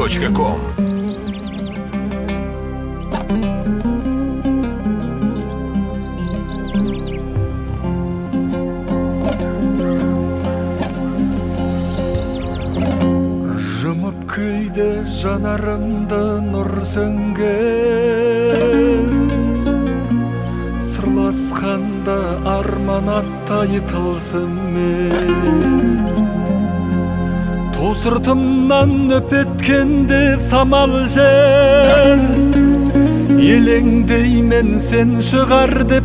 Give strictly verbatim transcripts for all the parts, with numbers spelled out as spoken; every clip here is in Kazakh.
точка ком. Жұмып кейде жанарымды нұр сөнген, сырласқанда арман аттай тылсыммен. Ту сыртымнан өпеткенде самал жел, елеңдеймен сен шығар деп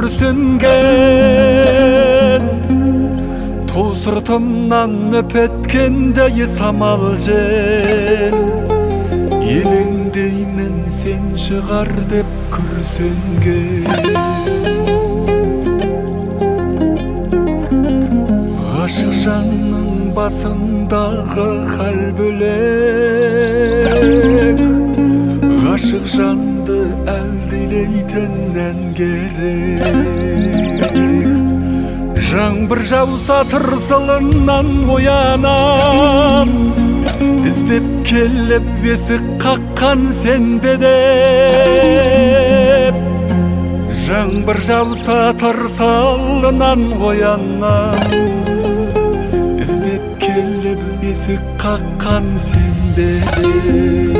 күрсінген. Ту сыртымнан өпеткенде самал жел, елеңдеймен сен шығар деп күрсінген. Ғашық жанның басындағы хәл бөлек, ғашық жанды әлдилейтін ән керек. Жаңбыр жауса тырсылынан оянам, іздеп келіп бесік қаққан сен бе деп. Жаңбыр жауса тырсылынан оянам, іздеп келіп бесік қаққан сен бе деп.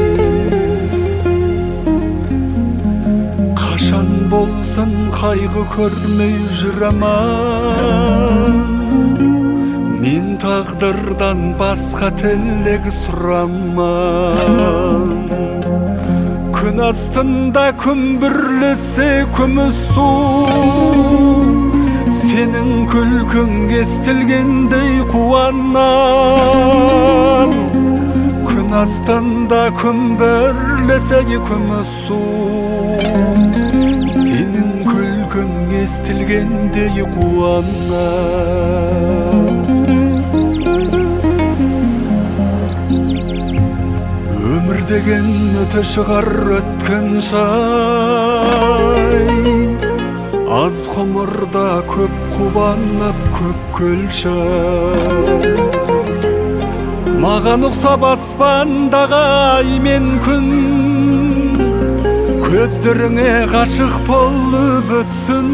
Қашан болсын қайғы көрмей жүремін, мен тағдырдан басқа тілек сұрамын. Күн астында күмбірлесе күміс су, сенің күлкің естілгендей қуанам. Күн астында күмбірлесе күміс су, сенің күлкің естілгендей қуанам. Өмір деген өте шығар өткен шай, аз ғұмырда көп қуанып көп көлшай. Маған ұқсап аспандағы ай мен күн, көздеріңе ғашық болып өтсін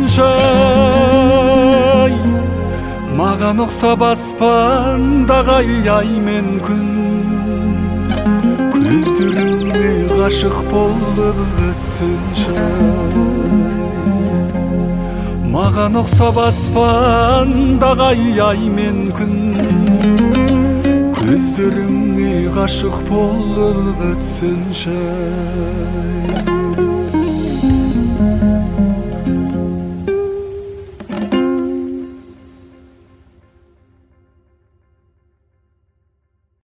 шай. Маған ұқсап аспандағы ай мен күн, көздеріңе ғашық болып өтсін шай. Маған ұқсап аспандағы ай мен күн, көздеріңе ғашық болып өтсін шай.